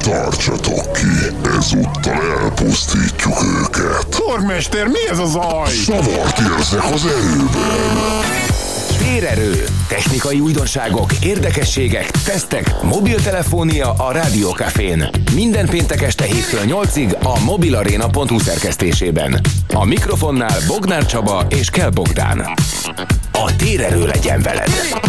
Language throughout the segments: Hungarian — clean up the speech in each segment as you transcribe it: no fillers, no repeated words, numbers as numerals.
Tartsatok ki, ezúttal elpusztítjuk őket. Tormester, mi ez a zaj? Zavart érzek az erőben. Térerő, technikai újdonságok, érdekességek, tesztek, mobiltelefónia a Rádiókafén. Minden péntek este 7-től 8-ig a mobilarena.hu szerkesztésében. A mikrofonnál Bognár Csaba és Kell Bogdán. A térerő legyen veled!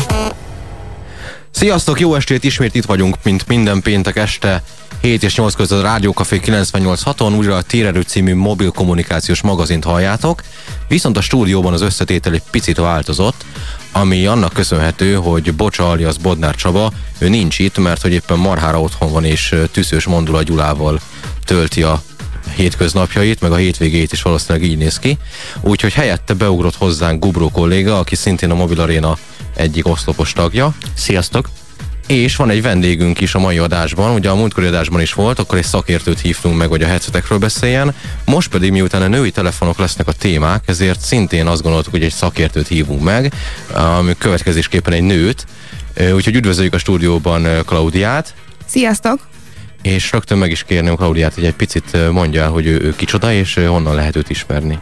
Sziasztok, jó estét! Ismét itt vagyunk, mint minden péntek este 7 és 8 között a Rádiókafé 98.6-on, újra a Térerő című mobil kommunikációs magazint halljátok, viszont a stúdióban az összetétel egy picit változott, ami annak köszönhető, hogy Bocsa alias Bodnár Csaba, ő nincs itt, mert hogy éppen marhára otthon van és Tüszős Mondula Gyulával tölti a hétköznapjait, meg a hétvégét is valószínűleg így néz ki. Úgyhogy helyette beugrott hozzánk Gubró kolléga, aki szintén a Mobil Arena egyik oszlopos tagja. Sziasztok! És van egy vendégünk is a mai adásban, ugye a múltkori adásban is volt, akkor egy szakértőt hívtunk meg, hogy a headsetekről beszéljen. Most pedig, miután a női telefonok lesznek a témák, ezért szintén azt gondoltuk, hogy egy szakértőt hívunk meg, ami következésképpen egy nőt. Úgyhogy üdvözöljük a stúdióban Klaudiát. Sziasztok! És rögtön meg is kérném Klaudiát, hogy egy picit mondja el, hogy ő kicsoda, és honnan lehet őt ismerni.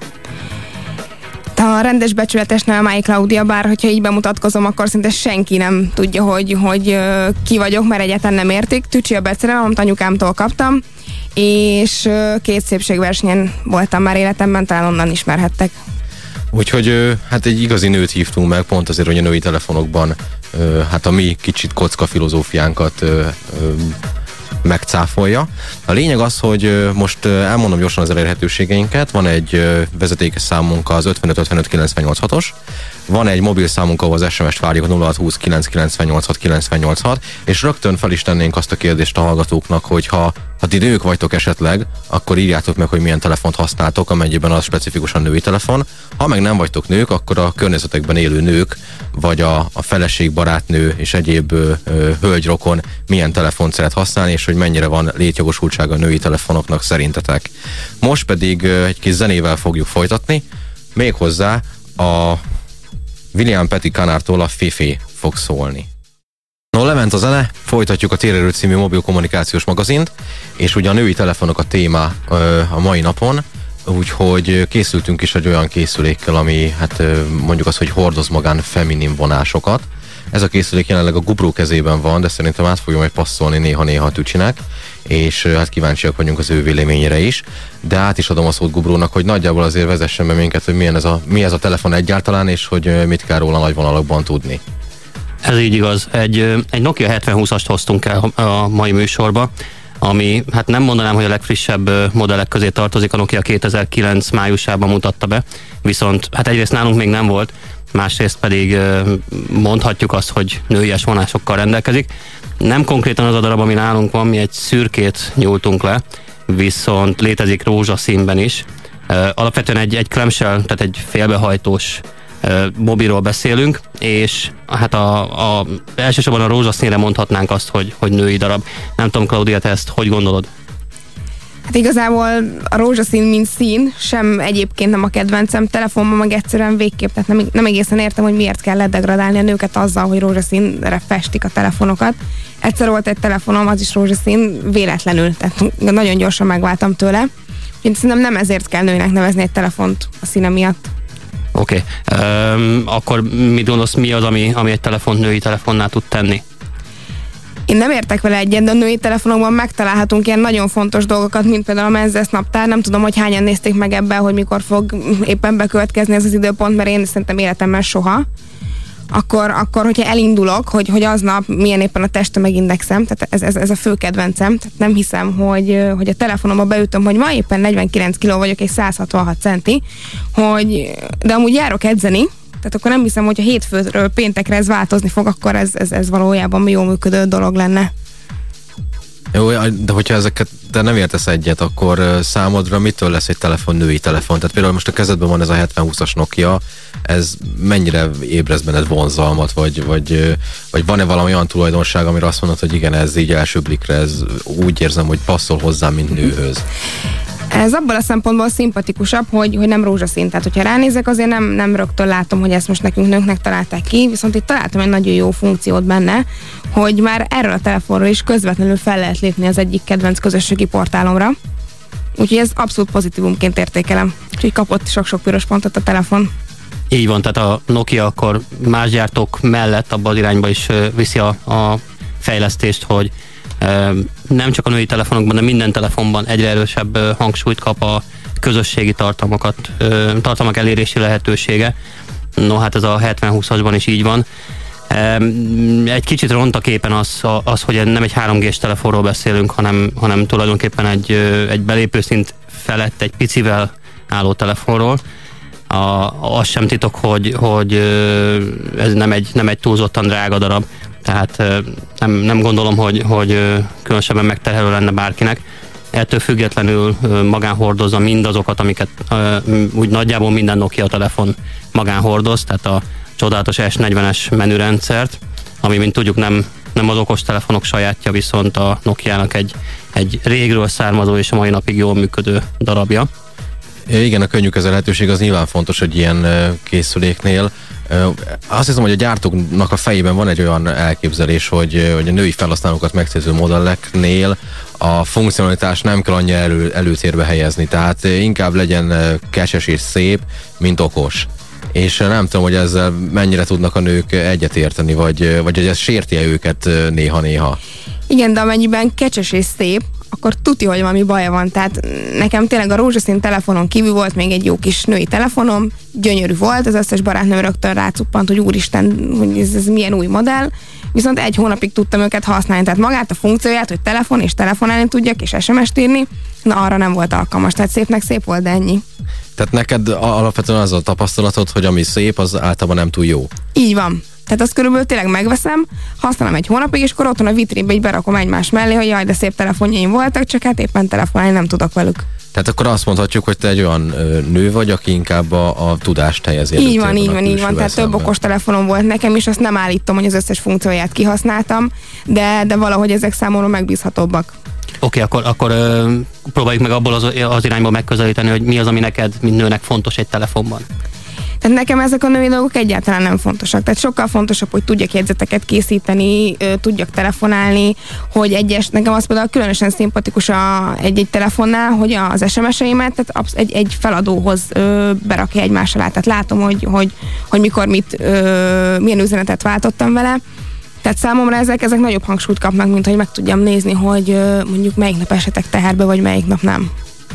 A rendes becsületes neve Máj Klaudia, bár hogyha így bemutatkozom, akkor szinte senki nem tudja, hogy ki vagyok, mert egyáltalán nem értik. Tücsi a becerem, amit anyukámtól kaptam, és 2 szépségversenyen voltam már életemben, talán onnan ismerhettek. Úgyhogy hát egy igazi nőt hívtunk meg, pont azért, hogy a női telefonokban hát a mi kicsit kocka filozófiánkat megcáfolja. A lényeg az, hogy most elmondom gyorsan az elérhetőségeinket. Van egy vezetékes számunk, az 55 55 986-os, van egy mobil számunk, ahol az SMS-t várjuk, 0620 998 986, és rögtön fel is tennénk azt a kérdést a hallgatóknak, hogy ha ti nők vagytok esetleg, akkor írjátok meg, hogy milyen telefont használtok, amennyiben az specifikusan női telefon. Ha meg nem vagytok nők, akkor a környezetekben élő nők, vagy a feleség, barátnő és egyéb hölgyrokon milyen telefont szeret használni, és hogy mennyire van létjogosultsága a női telefonoknak szerintetek. Most pedig egy kis zenével fogjuk folytatni, méghozzá a William Petty-Canardtól a Fifi fog szólni. No, lement a zene, folytatjuk a Térerő című mobil kommunikációs magazint, és ugye a női telefonok a téma a mai napon, úgyhogy készültünk is egy olyan készülékkel, ami hát mondjuk azt, hogy hordoz magán feminin vonásokat. Ez a készülék jelenleg a Gubró kezében van, de szerintem át fogja majd passzolni néha-néha a Tücsinek, és hát kíváncsiak vagyunk az ő véleményére is, de át is adom a szót Gubrónak, hogy nagyjából azért vezessen be minket, hogy mi ez a telefon egyáltalán, és hogy mit kell róla nagy vonalakban tudni. Ez így igaz. Egy Nokia 7020-ast hoztunk el a mai műsorba, ami hát nem mondanám, hogy a legfrissebb modellek közé tartozik, a Nokia 2009 májusában mutatta be, viszont hát egyrészt nálunk még nem volt, másrészt pedig mondhatjuk azt, hogy nőies vonásokkal rendelkezik. Nem konkrétan az a darab, ami nálunk van, mi egy szürkét nyúltunk le, viszont létezik rózsaszínben is. Alapvetően egy clamshell, tehát egy félbehajtós mobilról beszélünk, és hát elsősorban a rózsaszínre mondhatnánk azt, hogy női darab. Nem tudom, Klaudia, te ezt hogy gondolod? Hát igazából a rózsaszín, mint szín, sem egyébként nem a kedvencem, telefonban meg egyszerűen végképp, tehát nem egészen értem, hogy miért kell ledegradálni a nőket azzal, hogy rózsaszínre festik a telefonokat. Egyszer volt egy telefonom, az is rózsaszín, véletlenül, tehát nagyon gyorsan megváltam tőle. Én szerintem nem ezért kell nőnek nevezni egy telefont a színe miatt. Oké. Akkor mit gondolsz, mi az, ami egy telefont női telefonnál tud tenni? Én nem értek vele egyet, de a női telefonokban megtalálhatunk ilyen nagyon fontos dolgokat, mint például a Menses naptár. Nem tudom, hogy hányan nézték meg ebben, hogy mikor fog éppen bekövetkezni ez az időpont, mert én szerintem életemben soha. Akkor hogyha elindulok, hogy aznap milyen éppen a testtömegindexem, tehát ez a fő kedvencem, tehát nem hiszem, hogy a telefonomba beütöm, hogy ma éppen 49 kg vagyok és 166 centi, de amúgy járok edzeni, tehát akkor nem hiszem, hogy a hétfőről péntekre ez változni fog, akkor ez valójában jól működő dolog lenne. Jó, de hogyha ezeket te nem értesz egyet, akkor számodra mitől lesz egy telefon női telefon? Tehát például most a kezedben van ez a 70-20-as Nokia, ez mennyire ébreszt benned vonzalmat, vagy van-e valami olyan tulajdonság, amire azt mondod, hogy igen, ez így első blikre, ez úgy érzem, hogy passzol hozzám, mint nőhöz? Ez abból a szempontból szimpatikusabb, hogy nem rózsaszín. Tehát, hogyha ránézek, azért nem rögtön látom, hogy ezt most nekünk nőknek találták ki, viszont itt találtam egy nagyon jó funkciót benne, hogy már erről a telefonról is közvetlenül fel lehet lépni az egyik kedvenc közösségi portálomra. Úgyhogy ez abszolút pozitívumként értékelem. Úgyhogy kapott sok-sok piros pontot a telefon. Így van, tehát a Nokia akkor más gyártók mellett abban az irányba is viszi a fejlesztést, hogy nem csak a női telefonokban, de minden telefonban egyre erősebb hangsúlyt kap a közösségi tartalmak elérési lehetősége. No, hát ez a 70-20-asban is így van. Egy kicsit ront a képen az, hogy nem egy 3G-s telefonról beszélünk, hanem tulajdonképpen egy belépőszint felett egy picivel álló telefonról. Az sem titok, hogy ez nem egy túlzottan drága darab, tehát nem gondolom, hogy különösebben megterhelő lenne bárkinek. Ettől függetlenül magán hordozza mindazokat, amiket úgy nagyjából minden Nokia telefon magán hordoz, tehát a csodálatos S40-es menürendszert, ami, mint tudjuk, nem az okostelefonok sajátja, viszont a Nokiának egy régről származó és a mai napig jól működő darabja. Igen, a könnyű kezelhetőség az nyilván fontos, hogy ilyen készüléknél. Azt hiszem, hogy a gyártóknak a fejében van egy olyan elképzelés, hogy a női felhasználókat megcélző modelleknél a funkcionalitás nem kell annyira előtérbe helyezni, tehát inkább legyen kecses és szép, mint okos. És nem tudom, hogy ezzel mennyire tudnak a nők egyetérteni, vagy hogy ez sérti őket néha-néha. Igen, de amennyiben kecses és szép, akkor tuti, hogy valami baja van. Tehát nekem tényleg a rózsaszín telefonon kívül volt még egy jó kis női telefonom, gyönyörű volt, az összes barátnőm rögtön rácuppant, hogy úristen, hogy ez milyen új modell, viszont egy hónapig tudtam őket használni, tehát magát a funkcióját, hogy telefon és telefonálni tudjak, és SMS-t írni, na arra nem volt alkalmas, tehát szépnek szép volt, de ennyi. Tehát neked alapvetően az a tapasztalatod, hogy ami szép, az általában nem túl jó. Így van. Tehát azt körülbelül tényleg megveszem, használom egy hónapig, és akkor otthon a vitrínbe így berakom egymás mellé, hogy jaj, de szép telefonjaim voltak, csak hát éppen telefonálni nem tudok velük. Tehát akkor azt mondhatjuk, hogy te egy olyan nő vagy, aki inkább a tudást helyezi. Így van. Tehát több okos telefonom volt nekem, és azt nem állítom, hogy az összes funkcióját kihasználtam, de valahogy ezek számomra megbízhatóbbak. Oké, akkor próbáljuk meg abból az irányból megközelíteni, hogy mi az, ami neked, mint nőnek fontos egy telefonban. Tehát nekem ezek a női dolgok egyáltalán nem fontosak. Tehát sokkal fontosabb, hogy tudjak jegyzeteket készíteni, tudjak telefonálni, hogy nekem az például különösen szimpatikus egy telefonnál, hogy az SMS-eimet tehát egy feladóhoz berakja egymás alá. Tehát látom, hogy mikor milyen üzenetet váltottam vele. Tehát számomra ezek nagyobb hangsúlyt kapnak, mint hogy meg tudjam nézni, hogy mondjuk melyik nap esetek teherbe, vagy melyik nap nem.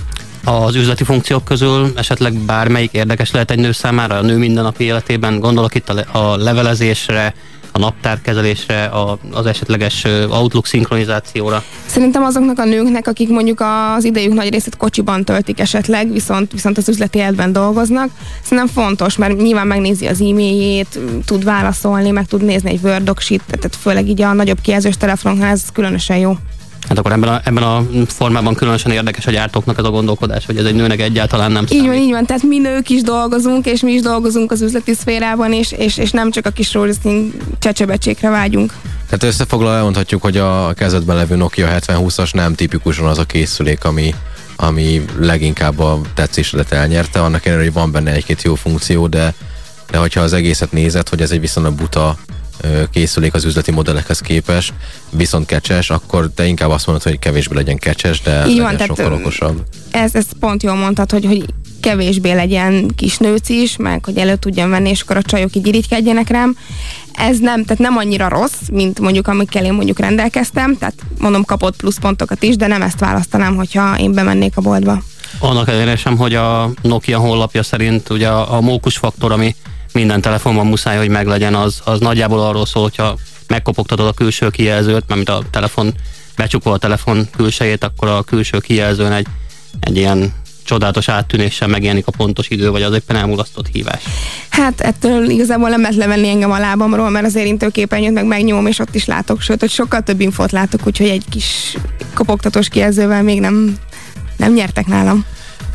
Az üzleti funkciók közül esetleg bármelyik érdekes lehet egy nő számára a nő mindennapi életében? Gondolok itt a levelezésre, a naptárkezelésre, az esetleges Outlook szinkronizációra. Szerintem azoknak a nőknek, akik mondjuk az idejük nagy részét kocsiban töltik esetleg, viszont az üzleti életben dolgoznak, szerintem fontos, mert nyilván megnézi az e-mailjét, tud válaszolni, meg tud nézni egy Word doc-sit, tehát főleg így a nagyobb kijelzős telefonoknál ez különösen jó. Hát akkor ebben a formában különösen érdekes a gyártóknak ez a gondolkodás, hogy ez egy nőnek egyáltalán nem számít. Így van, tehát mi nők is dolgozunk, és mi is dolgozunk az üzleti szférában, és nem csak a kis rózsaszín csecsebecsékre vágyunk. Tehát összefoglalva elmondhatjuk, hogy a kezedben levő Nokia 7020-as nem tipikusan az a készülék, ami leginkább a tetszésedet elnyerte. Annak ellenére, hogy van benne egy-két jó funkció, de hogyha az egészet nézed, hogy ez egy viszonylag buta készülék az üzleti modellekhez képest, viszont kecses, akkor te inkább azt mondod, hogy kevésbé legyen kecses, de így legyen van, sokkal okosabb. Ez pont jól mondtad, hogy kevésbé legyen kis nőcis, meg hogy elő tudjam venni, és akkor a csajok így irigykedjenek rám. Ez nem annyira rossz, mint mondjuk amikkel én mondjuk rendelkeztem, tehát mondom, kapott pluszpontokat is, de nem ezt választanám, hogyha én bemennék a boltba. Annak ellenére sem, hogy a Nokia honlapja szerint ugye a mókusfaktor, ami minden telefonban muszáj, hogy meglegyen, az nagyjából arról szól, hogyha megkopogtatod a külső kijelzőt, mert a telefon becsukva a telefon külsejét, akkor a külső kijelzőn egy ilyen csodálatos áttűnéssel megjelenik a pontos idő, vagy az éppen elmulasztott hívás. Hát ettől igazából nem lehet levenni engem a lábamról, mert az érintőképernyőt meg megnyomom, és ott is látok, sőt, hogy sokkal több infót látok, úgyhogy egy kis kopogtatós kijelzővel még nem nyertek nálam.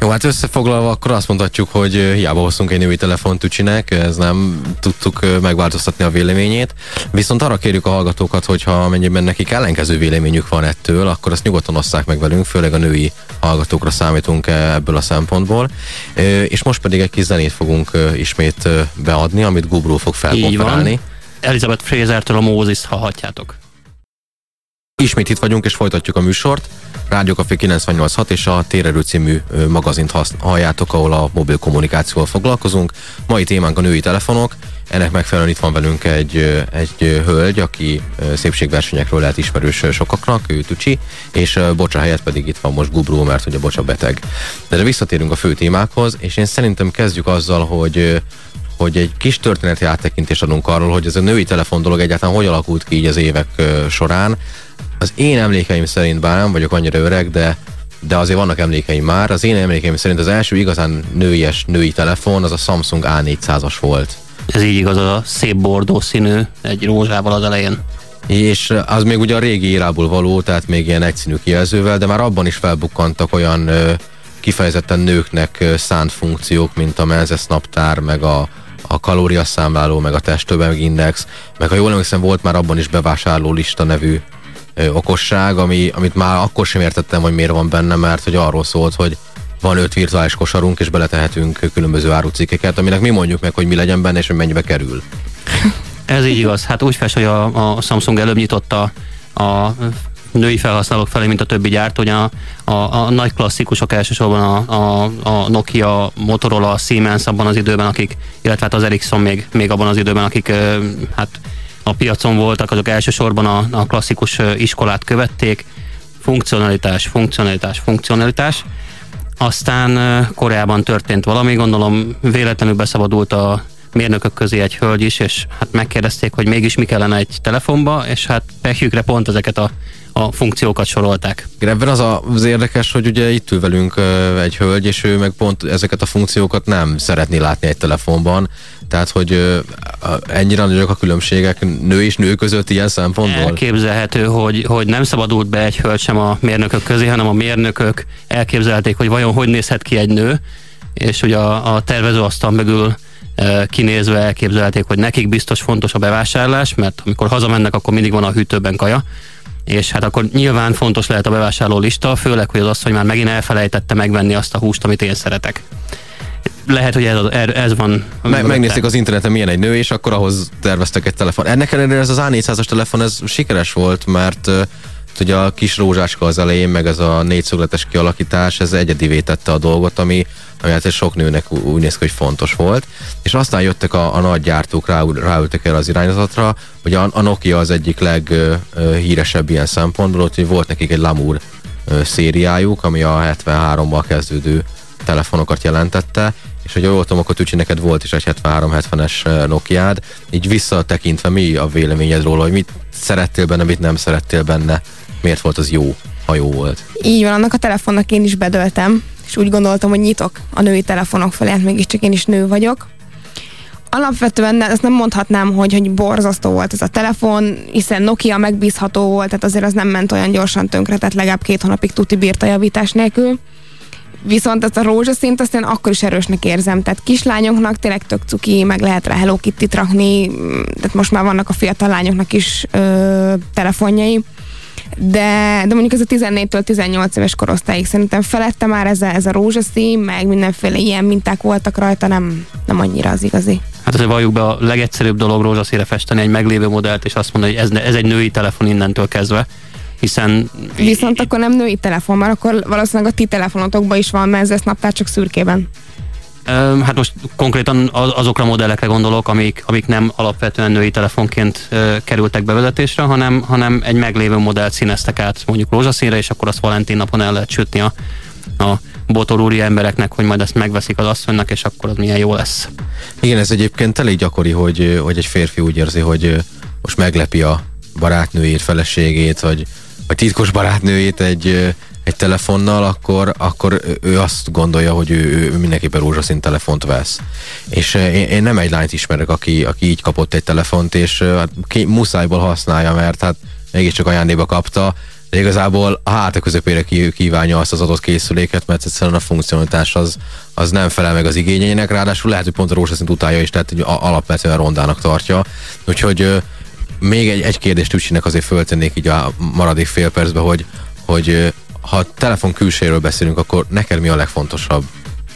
Jó, hát összefoglalva akkor azt mondhatjuk, hogy hiába hoztunk egy női telefont Tücsinek, ez nem tudtuk megváltoztatni a véleményét. Viszont arra kérjük a hallgatókat, hogyha amennyiben nekik ellenkező véleményük van ettől, akkor azt nyugodtan osszák meg velünk, főleg a női hallgatókra számítunk ebből a szempontból. És most pedig egy kis zenét fogunk ismét beadni, amit Gubró fog felkonferálni. Elizabeth Frasertől a Moses-t hallhatjátok. Ismét itt vagyunk, és folytatjuk a műsort. Rádió Café 98.6 és a Térerő című magazint halljátok, ahol a mobil kommunikációval foglalkozunk. Mai témánk a női telefonok. Ennek megfelelően itt van velünk egy hölgy, aki szépségversenyekről lehet ismerős sokaknak, ő Tücsi, és Bocsa helyett pedig itt van most Gubró, mert ugye Bocsa beteg. De visszatérünk a fő témákhoz, és én szerintem kezdjük azzal, hogy egy kis történeti áttekintést adunk arról, hogy ez a női telefon dolog egyáltalán hogy alakult ki így az évek során. Az én emlékeim szerint, bár nem vagyok annyira öreg, de azért vannak emlékeim már. Az én emlékeim szerint az első igazán női telefon az a Samsung A400-as volt. Ez így igaz, a szép bordó színű, egy rózsával az elején. És az még ugye a régi érából való, tehát még ilyen egyszínű kijelzővel, de már abban is felbukkantak olyan kifejezetten nőknek szánt funkciók, mint a menzes naptár, meg a kalóriaszámláló, meg a testtömegindex, meg ha jól emlékszem, volt már abban is bevásárló lista nevű okosság, amit már akkor sem értettem, hogy miért van benne, mert hogy arról szólt, hogy van 5 virtuális kosarunk, és beletehetünk különböző árucikkeket, aminek mi mondjuk meg, hogy mi legyen benne, és hogy mennyibe kerül. Ez így igaz. Hát úgy fest, hogy a Samsung előbb nyitotta a női felhasználók felé, mint a többi gyártó, hogy a nagy klasszikusok elsősorban a Nokia, Motorola, a Siemens abban az időben, illetve hát az Ericsson még abban az időben, akik hát a piacon voltak, azok elsősorban a klasszikus iskolát követték. Funkcionalitás. Aztán Koreában történt valami, gondolom véletlenül beszabadult a mérnökök közé egy hölgy is, és hát megkérdezték, hogy mégis mi kellene egy telefonba, és hát pehjükre pont ezeket a funkciókat sorolták. Ebben az érdekes, hogy ugye itt ül velünk egy hölgy, és ő meg pont ezeket a funkciókat nem szeretné látni egy telefonban. Tehát, hogy ennyire nagyok a különbségek nő és nő között ilyen szempontból? Elképzelhető, hogy nem szabadult be egy hölgy sem a mérnökök közé, hanem a mérnökök elképzelték, hogy vajon hogy nézhet ki egy nő, és ugye a tervezőasztal mögül kinézve elképzelték, hogy nekik biztos fontos a bevásárlás, mert amikor hazamennek, akkor mindig van a hűtőben kaja, és hát akkor nyilván fontos lehet a bevásárló lista, főleg, hogy az asszony már megint elfelejtette megvenni azt a húst, amit én szeretek. Lehet, hogy ez van. Megnézték az interneten, milyen egy nő, és akkor ahhoz terveztek egy telefon. Ennek ellenére ez az A400-as telefon, ez sikeres volt, mert ugye a kis rózsáska az elején, meg ez a négyszögletes kialakítás, ez egyedivé tette a dolgot, ami hát sok nőnek úgy néz ki, hogy fontos volt. És aztán jöttek a nagy gyártók, ráültek el az irányzatra, hogy a Nokia az egyik leghíresebb ilyen szempontból, hogy volt nekik egy Lamour szériájuk, ami a 73-mal kezdődő telefonokat jelentette, és hogy jól tudom, akkor Tücsi, neked volt is egy 73-70-es Nokiád, így visszatekintve mi a véleményed róla, hogy mit szerettél benne, mit nem szerettél benne, miért volt az jó, ha jó volt? Így van, annak a telefonnak én is bedöltem, és úgy gondoltam, hogy nyitok a női telefonok felé, hát mégiscsak én is nő vagyok. Alapvetően ezt nem mondhatnám, hogy borzasztó volt ez a telefon, hiszen Nokia megbízható volt, tehát azért az nem ment olyan gyorsan tönkre, tehát legalább 2 hónapig tuti bírta javítás nélkül. Viszont ezt a rózsaszínt azt én akkor is erősnek érzem, tehát kislányoknak tényleg tök cuki, meg lehet rá Hello Kitty-t rakni, tehát most már vannak a fiatal lányoknak is telefonjai, de mondjuk ez a 14-től 18 éves korosztályig szerintem felette már ez a rózsaszín, meg mindenféle ilyen minták voltak rajta, nem annyira az igazi. Hát azért valljuk be, a legegyszerűbb dolog rózsaszínre festeni egy meglévő modellt, és azt mondani, hogy ez egy női telefon innentől kezdve. Viszont akkor nem női telefon, mert akkor valószínűleg a ti telefonotokban is van menzes naptár, csak szürkében. Hát most konkrétan azokra a modellekre gondolok, amik nem alapvetően női telefonként kerültek bevezetésre, hanem egy meglévő modellt színeztek át mondjuk rózsaszínre, és akkor azt Valentin napon el lehet sütni a botorúri embereknek, hogy majd ezt megveszik az asszonynak, és akkor az milyen jó lesz. Igen, ez egyébként elég gyakori, hogy egy férfi úgy érzi, hogy most meglepi a barátnőjét, feleségét, vagy titkos barátnőjét egy telefonnal, akkor ő azt gondolja, hogy ő mindenképpen rózsaszín telefont vesz. És én nem egy lányt ismerek, aki így kapott egy telefont, és hát muszájból használja, mert hát mégiscsak ajándékba kapta, de igazából a háta közepére kívánja azt az adott készüléket, mert egyszerűen a funkcionalitás az nem felel meg az igényeinek, ráadásul lehet, hogy pont a rózsaszínt utálja is, tehát alapvetően rondának tartja. Úgyhogy még egy kérdést Tücsinek azért föltennék így a maradék fél percben, hogy ha a telefon külsejéről beszélünk, akkor neked mi a legfontosabb?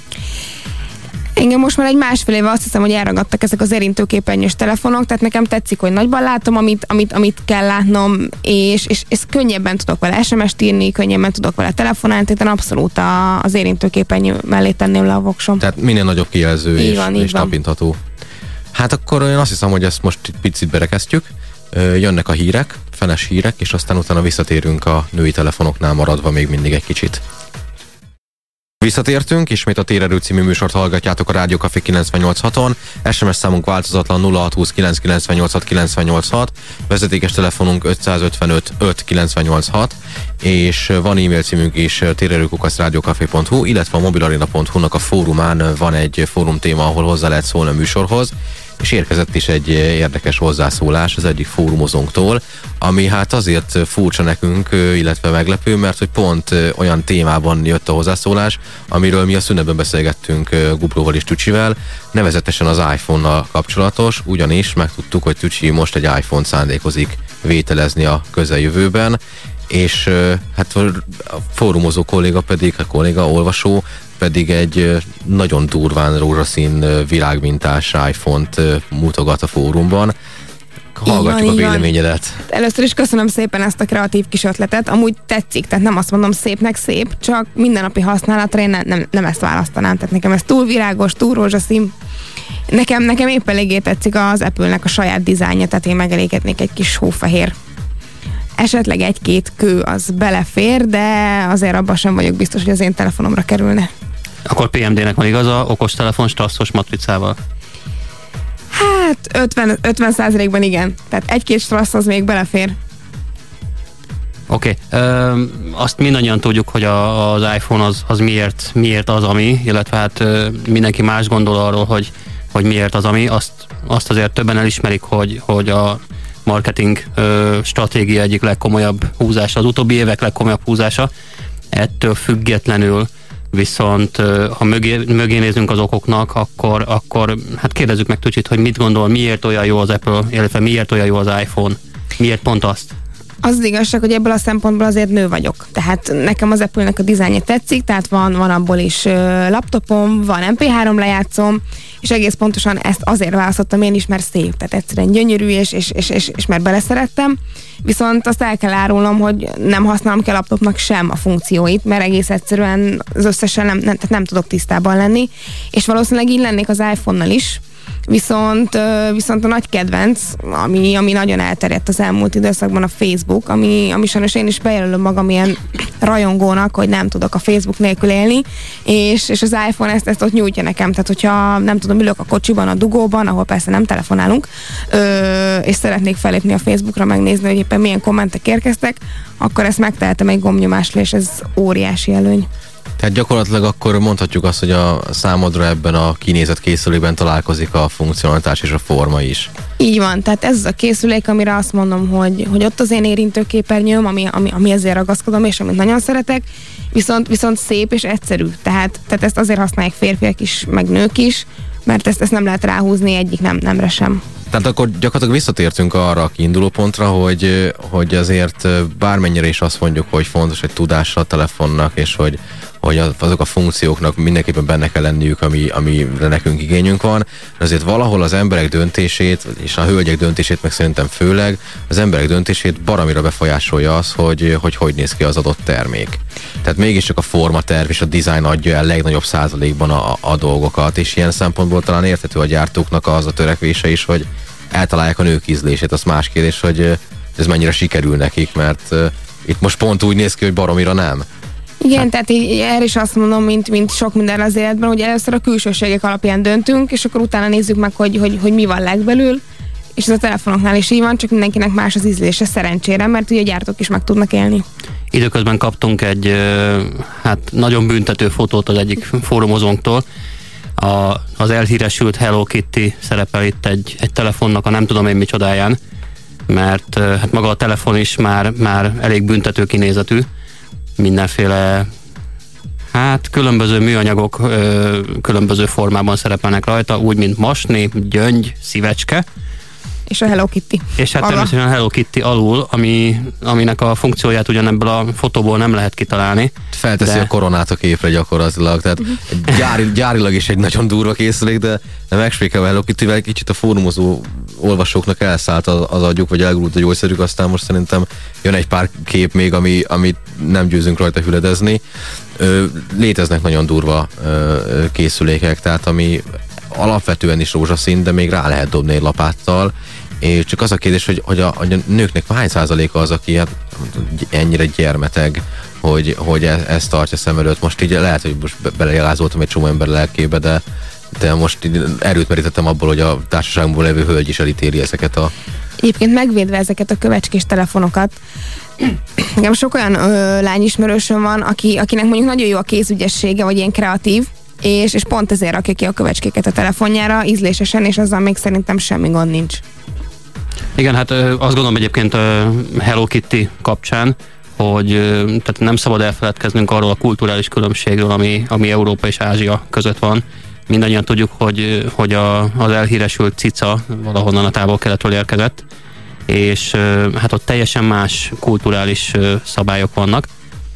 Engem most már egy másfél éve azt hiszem, hogy elragadtak ezek az érintőképernyős telefonok, tehát nekem tetszik, hogy nagyban látom, amit kell látnom, és könnyebben tudok vele SMS-t írni, könnyebben tudok vele telefonálni, tehát abszolút az érintőképernyő mellé tenném le a voksom. Tehát minél nagyobb kijelző és tapintható. Hát akkor én azt hiszem, hogy ezt most picit berekeztjük. Jönnek a hírek, feles hírek, és aztán utána visszatérünk a női telefonoknál maradva még mindig egy kicsit. Visszatértünk, ismét a Térerő című műsort hallgatjátok a Rádió Café 98.6-on. SMS számunk változatlan 0620 998 986, vezetékes telefonunk 555 5 986, és van e-mail címünk is térerő@radiocafé.hu, illetve a mobilarena.hu-nak a fórumán van egy fórum téma, ahol hozzá lehet szólni a műsorhoz, és érkezett is egy érdekes hozzászólás az egyik fórumozónktól, ami hát azért furcsa nekünk, illetve meglepő, mert hogy pont olyan témában jött a hozzászólás, amiről mi a szünetben beszélgettünk Gubróval és Tücsivel, nevezetesen az iPhone-nal kapcsolatos, ugyanis megtudtuk, hogy Tücsi most egy iPhone-t szándékozik vételezni a közeljövőben, és hát a fórumozó olvasó pedig egy nagyon durván rózsaszín virágmintás iPhone-t mutogat a fórumban. Hallgatjuk a véleményedet. Először is köszönöm szépen ezt a kreatív kis ötletet. Amúgy tetszik, tehát nem azt mondom szépnek szép, csak mindennapi használatra én nem ezt választanám. Tehát nekem ez túl virágos, túl rózsaszín. Nekem épp eléggé tetszik az Apple-nek a saját dizájnja, tehát én megelégednék egy kis hófehér. Esetleg egy-két kő az belefér, de azért abban sem vagyok biztos, hogy az én telefonomra kerülne. Akkor PMD-nek van igaza, okostelefon strasszos matricával? Hát 50%-ban igen. Tehát egy-két strassz az még belefér. Oké. Azt mindannyian tudjuk, hogy az iPhone az miért az, ami, illetve hát mindenki más gondol arról, hogy miért az, ami. Azt azért többen elismerik, hogy a marketing stratégia egyik legkomolyabb húzása, az utóbbi évek legkomolyabb húzása. Ettől függetlenül viszont ha mögé nézünk az okoknak, akkor hát kérdezzük meg Tücsit, hogy mit gondol, miért olyan jó az Apple, illetve miért olyan jó az iPhone, miért pont azt? Az igazság, hogy ebből a szempontból azért nő vagyok. Tehát nekem az Apple-nek a dizájnja tetszik, tehát van abból is laptopom, van MP3 lejátszom, és egész pontosan ezt azért választottam én is, mert szép, tehát egyszerűen gyönyörű, és mert beleszerettem. Viszont azt el kell árulnom, hogy nem használom ki a laptopnak sem a funkcióit, mert egész egyszerűen az összesen nem tudok tisztában lenni, és valószínűleg így lennék az iPhone-nal is. Viszont a nagy kedvenc, ami nagyon elterjedt az elmúlt időszakban, a Facebook, ami sajnos én is bejelölöm magam ilyen rajongónak, hogy nem tudok a Facebook nélkül élni, és az iPhone ezt ott nyújtja nekem, tehát hogyha nem tudom, ülök a kocsiban, a dugóban, ahol persze nem telefonálunk, és szeretnék felépni a Facebookra, megnézni, hogy éppen milyen kommentek érkeztek, akkor ezt megtehetem egy gombnyomásra, és ez óriási előny. Tehát gyakorlatilag akkor mondhatjuk azt, hogy a számodra ebben a kinézett készülékben találkozik a funkcionalitás és a forma is. Így van, tehát ez az a készülék, amire azt mondom, hogy ott az én érintőképernyőm, ami ezért ragaszkodom, és amit nagyon szeretek, viszont szép és egyszerű. Tehát ezt azért használják férfiak is, meg nők is, mert ezt nem lehet ráhúzni egyik nemre sem. Tehát akkor gyakorlatilag visszatértünk arra a kiinduló pontra, hogy azért bármennyire is azt mondjuk, hogy fontos egy tudása a telefonnak, és hogy azok a funkcióknak mindenképpen benne kell lenniük, amire nekünk igényünk van, de azért valahol az emberek döntését, és a hölgyek döntését meg szerintem főleg, az emberek döntését baromira befolyásolja az, hogy néz ki az adott termék. Tehát mégiscsak a formaterv és a design adja el legnagyobb százalékban a dolgokat, és ilyen szempontból talán érthető a gyártóknak az a törekvése is, hogy eltalálják a nők ízlését. Az más kérdés, hogy ez mennyire sikerül nekik, mert itt most pont úgy néz ki, hogy baromira nem. Igen, tehát erre is azt mondom, mint sok minden az életben, hogy először a külsőségek alapján döntünk, és akkor utána nézzük meg, hogy mi van legbelül, és ez a telefonoknál is így van, csak mindenkinek más az ízlése szerencsére, mert ugye a gyártók is meg tudnak élni. Időközben kaptunk egy nagyon büntető fotót az egyik fórumozónktól. Az elhíresült Hello Kitty szerepel itt egy telefonnak a nem tudom én micsodáján. mert hát maga a telefon is már elég büntető kinézetű, mindenféle hát különböző műanyagok különböző formában szerepelnek rajta, úgy, mint masné, gyöngy, szívecske. És a Hello Kitty. És hát természetesen a Hello Kitty alul, aminek a funkcióját ugyanebből a fotóból nem lehet kitalálni. Felteszi a koronát a képre gyakorlatilag, tehát gyárilag is egy nagyon durva készülék, de megspékelve a Hello Kitty-vel kicsit a fórumozó olvasóknak elszállt az agyuk, vagy elgurult a gyógyszerük, aztán most szerintem jön egy pár kép még, amit nem győzünk rajta hüledezni. Léteznek nagyon durva készülékek, tehát ami alapvetően is rózsaszín, de még rá lehet dobni egy lapáttal, és csak az a kérdés, hogy a nőknek hány százaléka az, aki hát ennyire gyermeteg, hogy ezt tartja szem előtt. Most így lehet, hogy most belejelázoltam egy csomó ember lelkébe, de most így erőt merítettem abból, hogy a társaságból levő hölgy is elítéli ezeket a... Egyébként megvédve ezeket a kövecskés telefonokat, nekem sok olyan lányismerősöm van, akinek mondjuk nagyon jó a kézügyessége, vagy ilyen kreatív, és pont ezért rakja ki a kövecskéket a telefonjára ízlésesen, és azzal még szerintem semmi gond nincs. Igen, hát azt gondolom egyébként Hello Kitty kapcsán, hogy tehát nem szabad elfeledkeznünk arról a kulturális különbségről, ami Európa és Ázsia között van. Mindannyian tudjuk, hogy az elhíresült cica valahonnan a távol-keletről érkezett, és hát ott teljesen más kulturális szabályok vannak.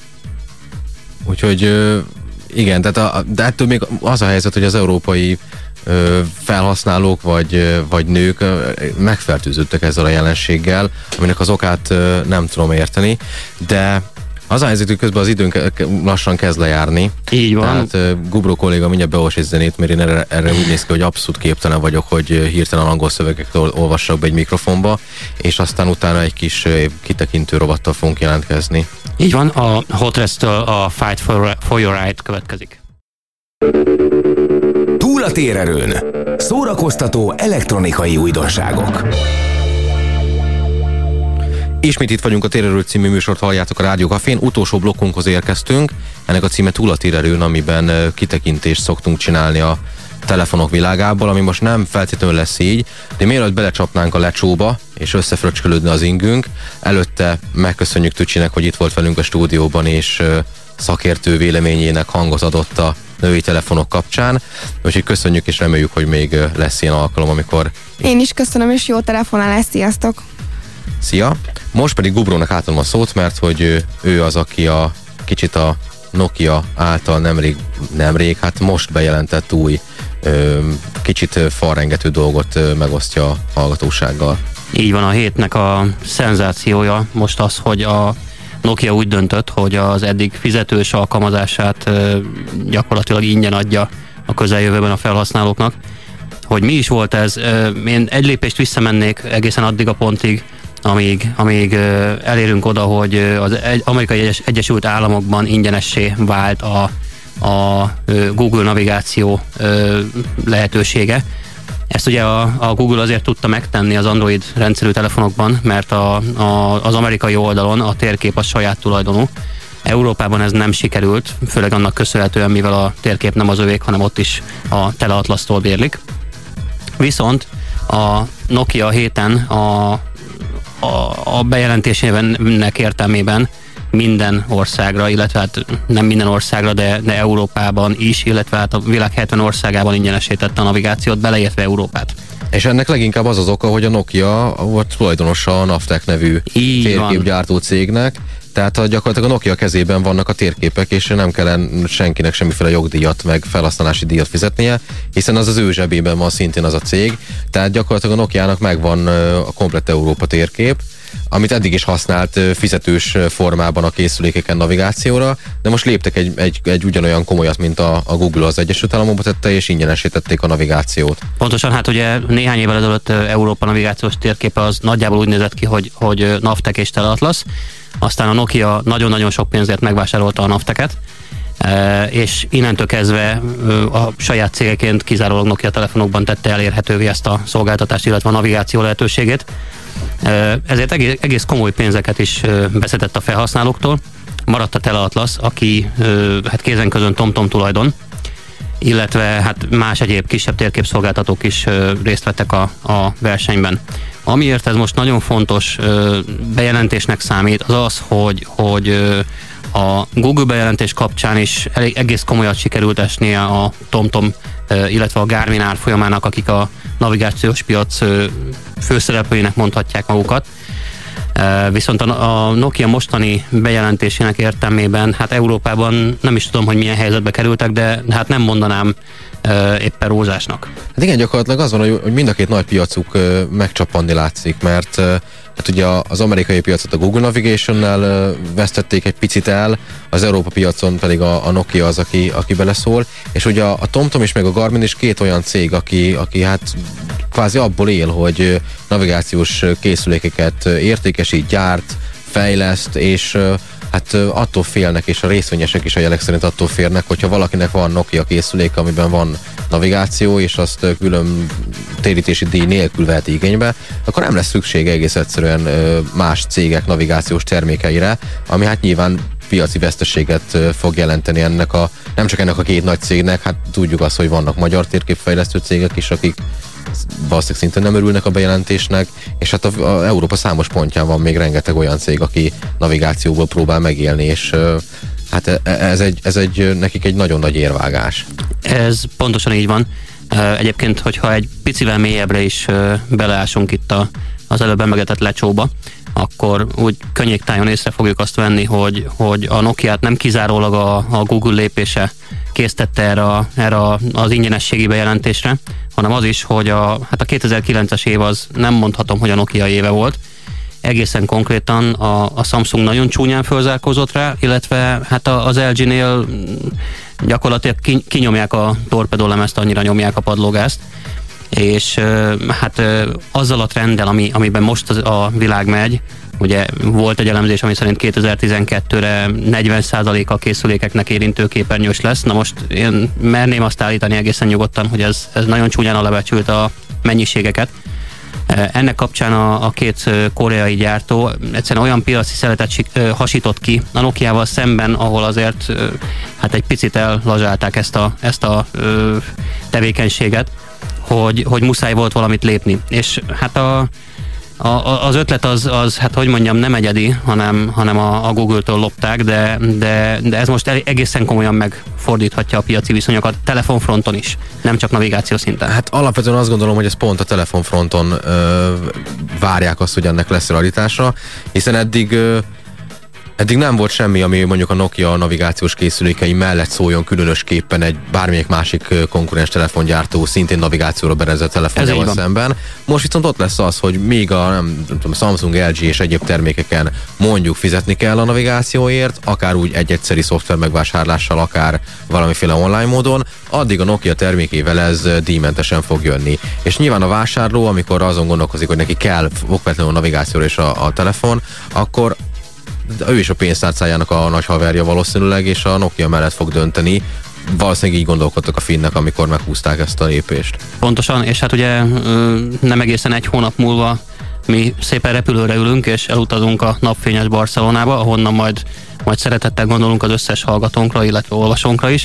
Úgyhogy igen, de ettől még az a helyzet, hogy az európai felhasználók vagy nők megfertőződtek ezzel a jelenséggel, aminek az okát nem tudom érteni, de az a helyzet, hogy közben az időnk lassan kezd lejárni. Így van. Tehát Gubró kolléga mindjárt beolvas egy zenét, mert én erre úgy néz ki, hogy abszolút képtelen vagyok, hogy hirtelen angol szövegeket olvassak be egy mikrofonba, és aztán utána egy kis kitekintő rovattal fogunk jelentkezni. Így van, a Hot Rest-től a Fight for Your Right következik. Túl a térerőn. Szórakoztató elektronikai újdonságok. Ismét itt vagyunk, a Térerő című műsort halljátok a Rádió Cafén. Utolsó blokkunkhoz érkeztünk. Ennek a címe Túl a térerőn, amiben kitekintést szoktunk csinálni a telefonok világából, ami most nem feltétlenül lesz így, de mielőtt belecsapnánk a lecsóba, és összefröcskölődne az ingünk, előtte megköszönjük Tücsinek, hogy itt volt velünk a stúdióban, és szakértő véleményének hangot adott a női telefonok kapcsán. Úgyhogy köszönjük, és reméljük, hogy még lesz ilyen alkalom, amikor... Én is köszönöm, és jó telefonálás, sziasztok! Szia! Most pedig Gubrónak átadom a szót, mert hogy ő az, aki kicsit a Nokia által nemrég, hát most bejelentett új, kicsit falrengető dolgot megosztja a hallgatósággal. Így van, a hétnek a szenzációja most az, hogy a Nokia úgy döntött, hogy az eddig fizetős alkalmazását gyakorlatilag ingyen adja a közeljövőben a felhasználóknak. Hogy mi is volt ez? Én egy lépést visszamennék egészen addig a pontig, amíg elérünk oda, hogy az Amerikai Egyesült Államokban ingyenessé vált a Google navigáció lehetősége. Ezt ugye a Google azért tudta megtenni az Android rendszerű telefonokban, mert az amerikai oldalon a térkép a saját tulajdonú. Európában ez nem sikerült, főleg annak köszönhetően, mivel a térkép nem az övék, hanem ott is a Teleatlasztól bérlik. Viszont a Nokia héten a bejelentésének értelmében minden országra, illetve hát nem minden országra, de Európában is, illetve hát a világ 70 országában ingyenesítette a navigációt, beleértve Európát. És ennek leginkább az oka, hogy a Nokia volt tulajdonosa a Navteq nevű térképgyártó cégnek, tehát gyakorlatilag a Nokia kezében vannak a térképek, és nem kell senkinek semmiféle jogdíjat, meg felhasználási díjat fizetnie, hiszen az ő zsebében van szintén az a cég, tehát gyakorlatilag a Nokiának megvan a komplett Európa térkép, amit eddig is használt fizetős formában a készülékeken navigációra, de most léptek egy ugyanolyan komolyat, mint a Google az Egyesült Államokba tette, és ingyenesítették a navigációt. Pontosan, hát ugye néhány évvel ezelőtt Európa navigációs térképe az nagyjából úgy nézett ki, hogy Navteq és Teleatlasz, aztán a Nokia nagyon-nagyon sok pénzért megvásárolta a Navteqet, és innentől kezdve a saját cégeként kizárólag Nokia telefonokban tette elérhetővé ezt a szolgáltatást, illetve a navigáció lehetőségét. Ezért egész komoly pénzeket is beszedett a felhasználóktól. Maradt a Teleatlasz, aki hát kézen közön TomTom tulajdon, illetve hát más egyéb kisebb térképszolgáltatók is részt vettek a versenyben. Amiért ez most nagyon fontos bejelentésnek számít, az az, hogy a Google bejelentés kapcsán is egész komolyat sikerült esnie a TomTom, illetve a Garmin árfolyamának, akik a navigációs piac főszereplőinek mondhatják magukat. Viszont a Nokia mostani bejelentésének értelmében, hát Európában nem is tudom, hogy milyen helyzetbe kerültek, de hát nem mondanám éppen rózsásnak. Hát igen, gyakorlatilag az van, hogy mind a két nagy piacuk megcsappanni látszik, mert hát ugye az amerikai piacot a Google Navigation-nel vesztették egy picit el, az Európa piacon pedig a Nokia az, aki beleszól, és ugye a TomTom is meg a Garmin is két olyan cég, aki hát kvázi abból él, hogy navigációs készülékeket értékesít, gyárt, fejleszt, és hát attól félnek, és a részvényesek is a jelek szerint attól félnek, hogyha valakinek van Nokia készülék, amiben van navigáció, és azt külön térítési díj nélkül veheti igénybe, akkor nem lesz szüksége egész egyszerűen más cégek navigációs termékeire, ami hát nyilván piaci veszteséget fog jelenteni nem csak ennek a két nagy cégnek, hát tudjuk azt, hogy vannak magyar térképfejlesztő cégek is, akik valószínűleg szintén nem örülnek a bejelentésnek, és hát a Európa számos pontján van még rengeteg olyan cég, aki navigációból próbál megélni, és hát ez nekik egy nagyon nagy érvágás. Ez pontosan így van. Egyébként, hogyha egy picivel mélyebbre is beleásunk itt az előbb emlegetett lecsóba, akkor úgy könnyéktájon észre fogjuk azt venni, hogy a Nokiát nem kizárólag a Google lépése késztette erre az ingyenességi bejelentésre, hanem az is, hogy a 2009-es év az nem mondhatom, hogy a Nokia éve volt. Egészen konkrétan a Samsung nagyon csúnyán fölzárkózott rá, illetve hát az LG-nél gyakorlatilag kinyomják a torpedólemezt, annyira nyomják a padlógázt, és hát azzal a trenddel, amiben most a világ megy, ugye volt egy elemzés, ami szerint 2012-re 40%-a készülékeknek érintőképernyős lesz. Na most én merném azt állítani egészen nyugodtan, hogy ez nagyon csúnyán alábecsült a mennyiségeket. Ennek kapcsán a két koreai gyártó egyszerűen olyan piaci szeletet hasított ki a Nokiával szemben, ahol azért hát egy picit ellazsálták ezt a tevékenységet, hogy muszáj volt valamit lépni. És hát az ötlet az hát hogy mondjam, nem egyedi, hanem a Google-től lopták, de ez most egészen komolyan megfordíthatja a piaci viszonyokat telefonfronton is, nem csak navigáció szinten. Hát alapvetően azt gondolom, hogy ez pont a telefonfronton várják azt, hogy ennek lesz realitása, hiszen eddig nem volt semmi, ami mondjuk a Nokia navigációs készülékei mellett szóljon különösképpen egy bármelyik másik konkurens telefongyártó szintén navigációra berendezett telefonjával szemben. Most viszont ott lesz az, hogy még a Samsung, LG és egyéb termékeken mondjuk fizetni kell a navigációért, akár úgy egy egyszeri szoftver megvásárlással, akár valamiféle online módon, addig a Nokia termékével ez díjmentesen fog jönni. És nyilván a vásárló, amikor azon gondolkozik, hogy neki kell okvetlenül a navigációra és a telefon, akkor ő is a pénztárcájának a nagy haverja valószínűleg, és a Nokia mellett fog dönteni. Valószínűleg így gondolkodtak a finnek, amikor meghúzták ezt a lépést. Pontosan, és hát ugye nem egészen egy hónap múlva mi szépen repülőre ülünk, és elutazunk a napfényes Barcelonába, ahonnan majd szeretettel gondolunk az összes hallgatónkra, illetve olvasónkra is,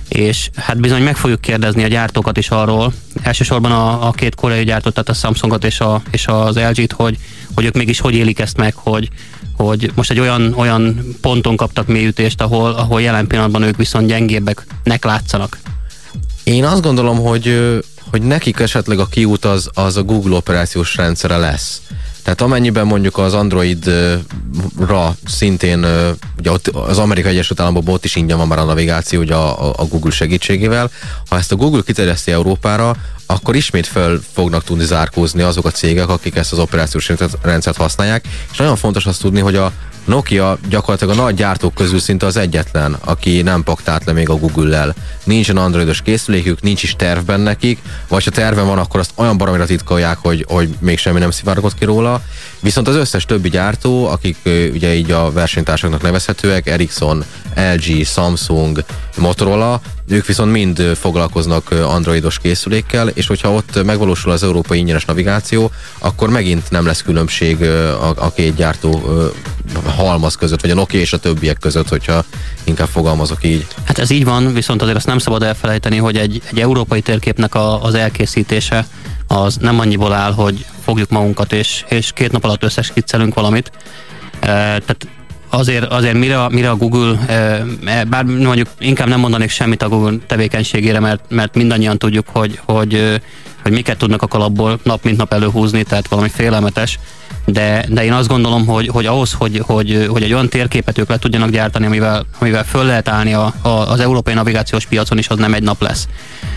és hát bizony meg fogjuk kérdezni a gyártókat is arról, elsősorban a két koreai gyártót, tehát a Samsungot és az LG-t, hogy ők mégis hogy élik ezt meg, hogy most egy olyan ponton kaptak mélyütést, ahol jelen pillanatban ők viszont gyengébbeknek látszanak. Én azt gondolom, hogy nekik esetleg a kiút az a Google operációs rendszere lesz. Tehát amennyiben mondjuk az Androidra szintén, ugye ott az Amerikai Egyesült Államokban ott is ingyen van már a navigáció, ugye a Google segítségével, ha ezt a Google kiterjeszti Európára, akkor ismét fel fognak tudni zárkózni azok a cégek, akik ezt az operációs rendszert használják, és nagyon fontos azt tudni, hogy a Nokia gyakorlatilag a nagy gyártók közül szinte az egyetlen, aki nem paktált le még a Google-lel. Nincsen androidos készülékük, nincs is tervben nekik, vagy ha terven van, akkor azt olyan baromira titkolják, hogy még semmi nem szivárgott ki róla. Viszont az összes többi gyártó, akik ugye így a versenytársaknak nevezhetőek, Ericsson, LG, Samsung, Motorola, ők viszont mind foglalkoznak androidos készülékkel, és hogyha ott megvalósul az európai ingyenes navigáció, akkor megint nem lesz különbség a két gyártó halmaz között, vagy a Nokia és a többiek között, hogyha inkább fogalmazok így. Hát ez így van, viszont azért azt nem szabad elfelejteni, hogy egy európai térképnek az elkészítése az nem annyiból áll, hogy fogjuk magunkat, és 2 nap alatt összeskiccelünk valamit. Tehát azért mire a Google, bár mondjuk inkább nem mondanék semmit a Google tevékenységére, mert mindannyian tudjuk, hogy miket tudnak a kalapból nap mint nap előhúzni, tehát valami félelmetes, de én azt gondolom, hogy ahhoz, hogy egy olyan térképet ők le tudjanak gyártani, amivel föl lehet állni az európai navigációs piacon is, az nem egy nap lesz.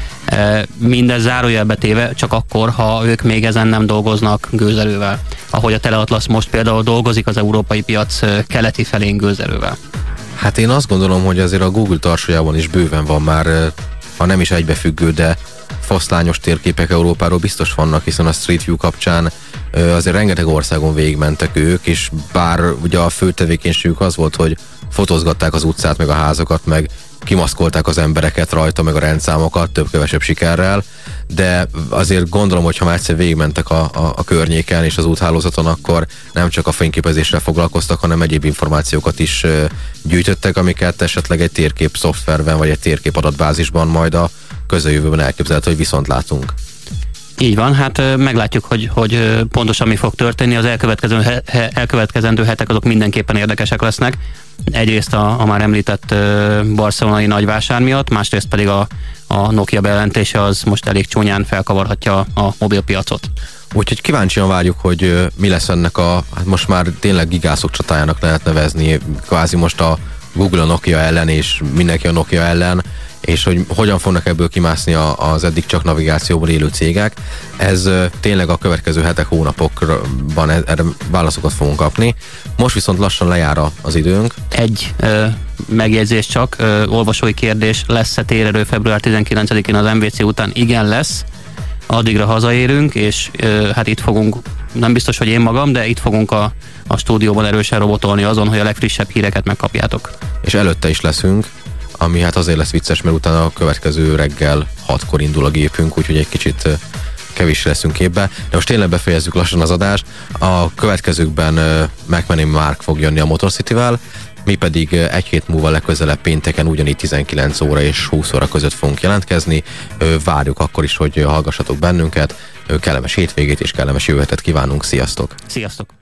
Mindez zárójelbe téve csak akkor, ha ők még ezen nem dolgoznak gőzerővel. Ahogy a Teleatlasz most például dolgozik az európai piac keleti felén gőzerővel. Hát én azt gondolom, hogy azért a Google tarsajában is bőven van már, ha nem is egybefüggő, de foszlányos térképek Európáról biztos vannak, hiszen a Street View kapcsán azért rengeteg országon végigmentek ők, és bár ugye a fő tevékenységük az volt, hogy fotózgatták az utcát, meg a házakat, meg kimaszkolták az embereket rajta, meg a rendszámokat, több-kevesebb sikerrel, de azért gondolom, hogy ha már egyszer végigmentek a környéken és az úthálózaton, akkor nem csak a fényképezéssel foglalkoztak, hanem egyéb információkat is gyűjtöttek, amiket esetleg egy térkép szoftverben, vagy egy térkép adatbázisban majd a közeljövőben elképzelhető, hogy viszont látunk. Így van, hát meglátjuk, hogy pontosan mi fog történni. Az elkövetkezendő hetek azok mindenképpen érdekesek lesznek. Egyrészt a már említett barcelonai nagyvásár miatt, másrészt pedig a Nokia bejelentése az most elég csúnyán felkavarhatja a mobilpiacot. Úgyhogy kíváncsian várjuk, hogy mi lesz ennek hát most már tényleg gigászok csatájának lehet nevezni, kvázi most a Google a Nokia ellen, és mindenki a Nokia ellen, és hogy hogyan fognak ebből kimászni az eddig csak navigációból élő cégek. Ez tényleg a következő hetek, hónapokban erre válaszokat fogunk kapni. Most viszont lassan lejár az időnk. Egy megjegyzés csak, olvasói kérdés, lesz-e térerő február 19-én az MVC után? Igen, lesz. Addigra hazaérünk, és hát itt fogunk, nem biztos, hogy én magam, de itt fogunk a stúdióban erősen robotolni azon, hogy a legfrissebb híreket megkapjátok. És előtte is leszünk, ami hát azért lesz vicces, mert utána a következő reggel 6-kor indul a gépünk, úgyhogy egy kicsit kevés leszünk képbe. De most tényleg befejezzük lassan az adást. A következőkben McMenny Mark fog jönni a MotorCity-vel, mi pedig egy hét múlva legközelebb pénteken ugyanígy 19 óra és 20 óra között fogunk jelentkezni. Várjuk akkor is, hogy hallgassatok bennünket. Kellemes hétvégét és kellemes jövő hetet kívánunk. Sziasztok! Sziasztok!